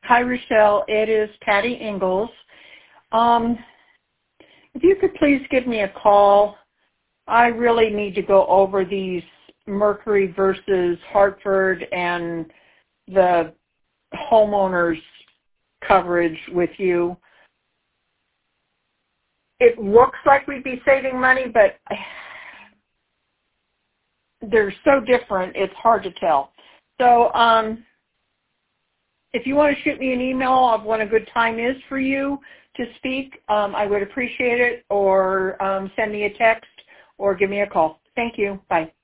Hi, Rochelle. It is Patty Ingalls. If you could please give me a call, I really need to go over these Mercury versus Hartford and the homeowners coverage with you. It looks like we'd be saving money, but they're so different, it's hard to tell. So if you want to shoot me an email of when a good time is for you to speak, I would appreciate it, or send me a text or give me a call. Thank you. Bye.